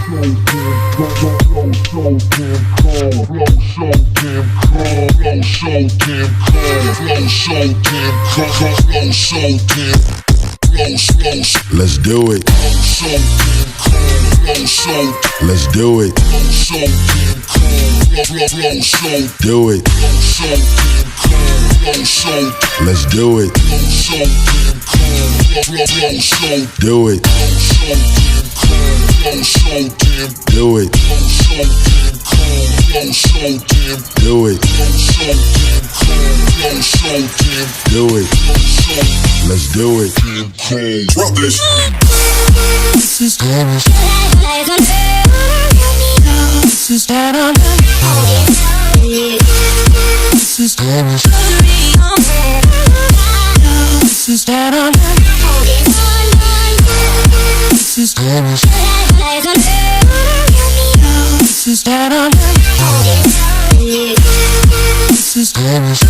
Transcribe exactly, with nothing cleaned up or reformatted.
Let's do it. Let's do it. Do it. Let's do it. Do it. Do it. Do it. Do it. Let's do it. Drop this. This is Dennis. This is Dennis. This is Dennis. This is Dennis. This is Dennis. This is Dennis. This is Dennis.